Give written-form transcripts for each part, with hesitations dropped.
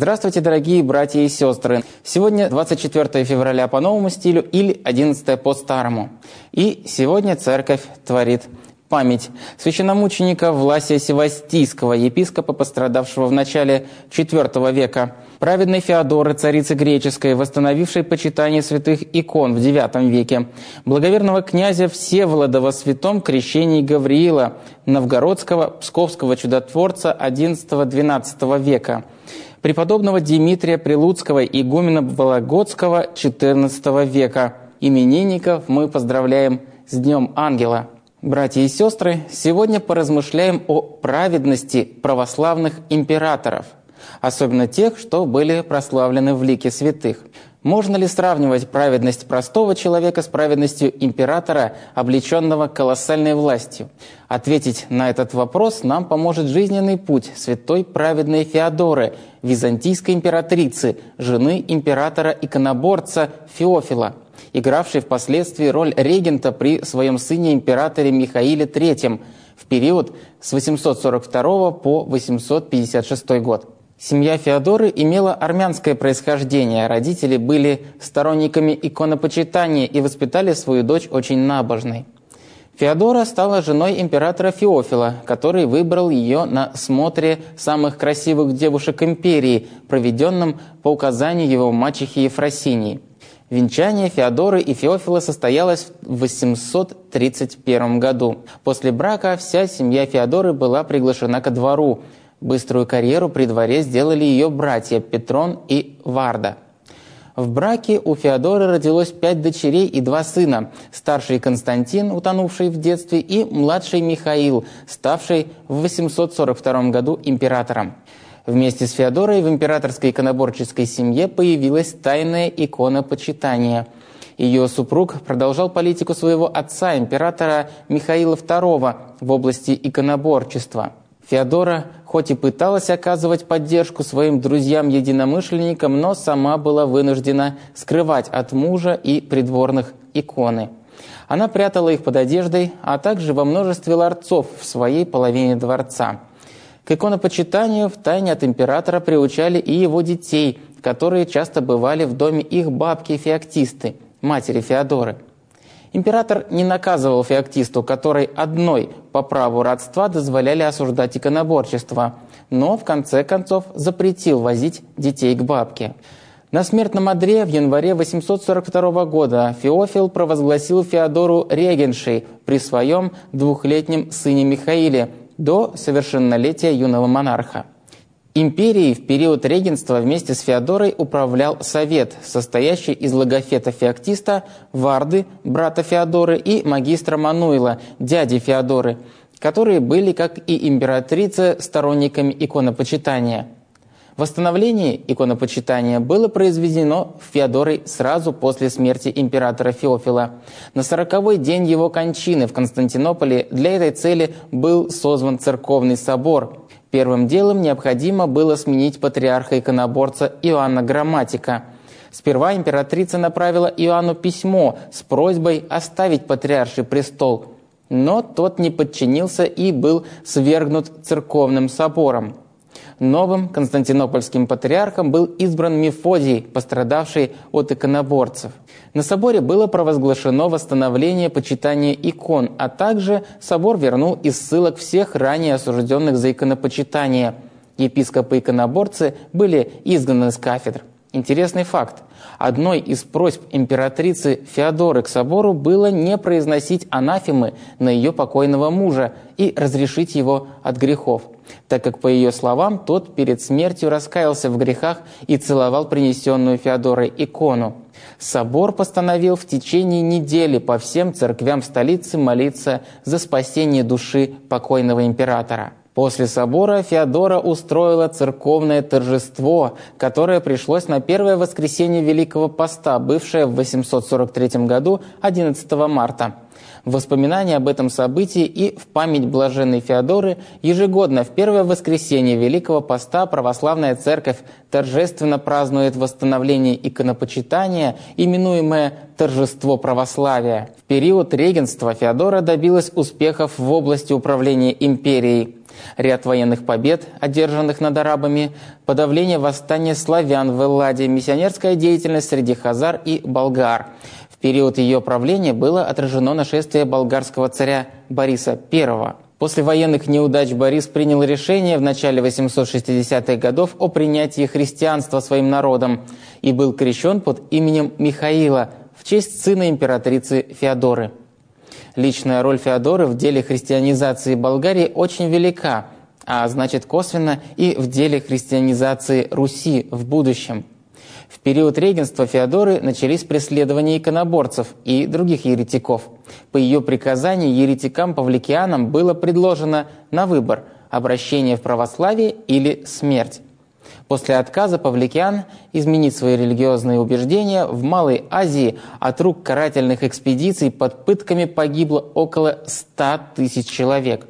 Здравствуйте, дорогие братья и сестры! Сегодня 24 февраля по новому стилю или 11 по старому. И сегодня церковь творит память священномученика Власия Севастийского, епископа, пострадавшего в начале IV века, праведной Феодоры, царицы греческой, восстановившей почитание святых икон в IX веке, благоверного князя Всеволода во святом крещении Гавриила, новгородского, псковского чудотворца XI-XII века, преподобного Дмитрия Прилуцкого, игумена Вологодского XIV века. Именинников мы поздравляем с Днем Ангела. Братья и сестры, сегодня поразмышляем о праведности православных императоров, особенно тех, что были прославлены в лике святых. Можно ли сравнивать праведность простого человека с праведностью императора, облеченного колоссальной властью? Ответить на этот вопрос нам поможет жизненный путь святой праведной Феодоры, византийской императрицы, жены императора-иконоборца Феофила, игравшей впоследствии роль регента при своем сыне-императоре Михаиле III в период с 842 по 856 год. Семья Феодоры имела армянское происхождение, родители были сторонниками иконопочитания и воспитали свою дочь очень набожной. Феодора стала женой императора Феофила, который выбрал ее на смотре самых красивых девушек империи, проведенном по указанию его мачехи Ефросинии. Венчание Феодоры и Феофила состоялось в 831 году. После брака вся семья Феодоры была приглашена ко двору. Быструю карьеру при дворе сделали ее братья Петрон и Варда. В браке у Феодоры родилось 5 дочерей и 2 сына. Старший Константин, утонувший в детстве, и младший Михаил, ставший в 842 году императором. Вместе с Феодорой в императорской иконоборческой семье появилась тайная иконопочитание. Ее супруг продолжал политику своего отца, императора Михаила II, в области иконоборчества. Феодора хоть и пыталась оказывать поддержку своим друзьям-единомышленникам, но сама была вынуждена скрывать от мужа и придворных иконы. Она прятала их под одеждой, а также во множестве ларцов в своей половине дворца. К иконопочитанию втайне от императора приучали и его детей, которые часто бывали в доме их бабки Феоктисты, матери Феодоры. Император не наказывал Феоктисту, которой одной по праву родства дозволяли осуждать иконоборчество, но в конце концов запретил возить детей к бабке. На смертном одре в январе 842 года Феофил провозгласил Феодору регеншей при своем 2-летнем сыне Михаиле до совершеннолетия юного монарха. Империей в период регенства вместе с Феодорой управлял совет, состоящий из логофета Феоктиста, Варды, брата Феодоры, и магистра Мануила, дяди Феодоры, которые были, как и императрица, сторонниками иконопочитания. Восстановление иконопочитания было произведено Феодорой сразу после смерти императора Феофила. На 40-й день его кончины в Константинополе для этой цели был созван церковный собор. Первым делом необходимо было сменить патриарха-иконоборца Иоанна Грамматика. Сперва императрица направила Иоанну письмо с просьбой оставить патриарший престол, но тот не подчинился и был свергнут церковным собором. Новым константинопольским патриархом был избран Мефодий, пострадавший от иконоборцев. На соборе было провозглашено восстановление почитания икон, а также собор вернул из ссылок всех ранее осужденных за иконопочитание. Епископы-иконоборцы были изгнаны с кафедр. Интересный факт. Одной из просьб императрицы Феодоры к собору было не произносить анафемы на ее покойного мужа и разрешить его от грехов, так как, по ее словам, тот перед смертью раскаялся в грехах и целовал принесенную Феодорой икону. Собор постановил в течение недели по всем церквям столицы молиться за спасение души покойного императора. После собора Феодора устроила церковное торжество, которое пришлось на первое воскресенье Великого Поста, бывшее в 843 году 11 марта. В воспоминания об этом событии и в память блаженной Феодоры ежегодно в первое воскресенье Великого Поста Православная Церковь торжественно празднует восстановление иконопочитания, именуемое «Торжество православия». В период регенства Феодора добилась успехов в области управления империей. Ряд военных побед, одержанных над арабами, подавление восстания славян в Элладе, миссионерская деятельность среди хазар и болгар. В период ее правления было отражено нашествие болгарского царя Бориса I. После военных неудач Борис принял решение в начале 860-х годов о принятии христианства своим народом и был крещен под именем Михаила в честь сына императрицы Феодоры. Личная роль Феодоры в деле христианизации Болгарии очень велика, а значит косвенно и в деле христианизации Руси в будущем. В период регенства Феодоры начались преследования иконоборцев и других еретиков. По ее приказанию еретикам-павликианам было предложено на выбор – обращение в православие или смерть. После отказа павликиан изменить свои религиозные убеждения в Малой Азии от рук карательных экспедиций под пытками погибло около 100 тысяч человек.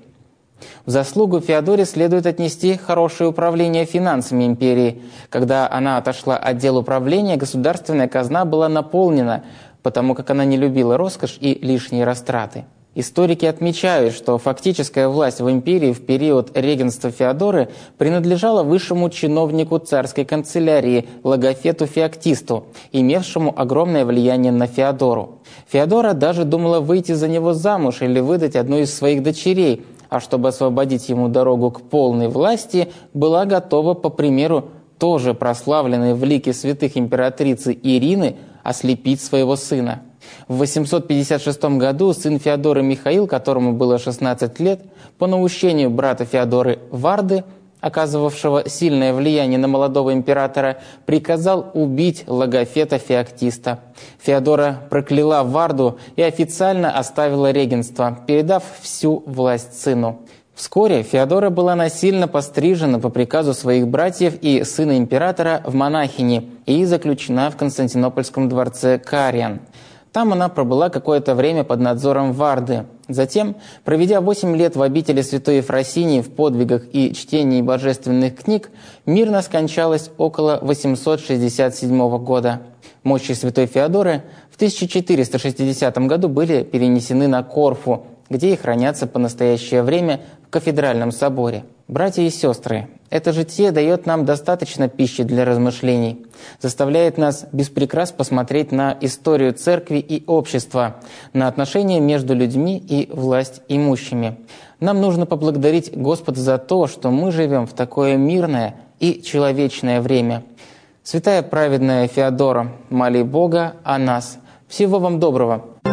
В заслугу Феодоре следует отнести хорошее управление финансами империи. Когда она отошла от дел управления, государственная казна была наполнена, потому как она не любила роскошь и лишние растраты. Историки отмечают, что фактическая власть в империи в период регенства Феодоры принадлежала высшему чиновнику царской канцелярии Логофету Феоктисту, имевшему огромное влияние на Феодору. Феодора даже думала выйти за него замуж или выдать одну из своих дочерей, а чтобы освободить ему дорогу к полной власти, была готова, по примеру тоже прославленной в лике святых императрицы Ирины, ослепить своего сына. В 856 году сын Феодоры Михаил, которому было 16 лет, по наущению брата Феодоры Варды, оказывавшего сильное влияние на молодого императора, приказал убить Логофета Феоктиста. Феодора прокляла Варду и официально оставила регенство, передав всю власть сыну. Вскоре Феодора была насильно пострижена по приказу своих братьев и сына императора в монахини и заключена в Константинопольском дворце Кариан. Там она пробыла какое-то время под надзором Варды. Затем, проведя 8 лет в обители святой Ефросинии в подвигах и чтении божественных книг, мирно скончалась около 867 года. Мощи святой Феодоры в 1460 году были перенесены на Корфу, где и хранятся по настоящее время в кафедральном соборе. Братья и сестры, это житие дает нам достаточно пищи для размышлений, заставляет нас без прикрас посмотреть на историю церкви и общества, на отношения между людьми и власть имущими. Нам нужно поблагодарить Господа за то, что мы живем в такое мирное и человечное время. Святая праведная Феодора, моли Бога о нас. Всего вам доброго!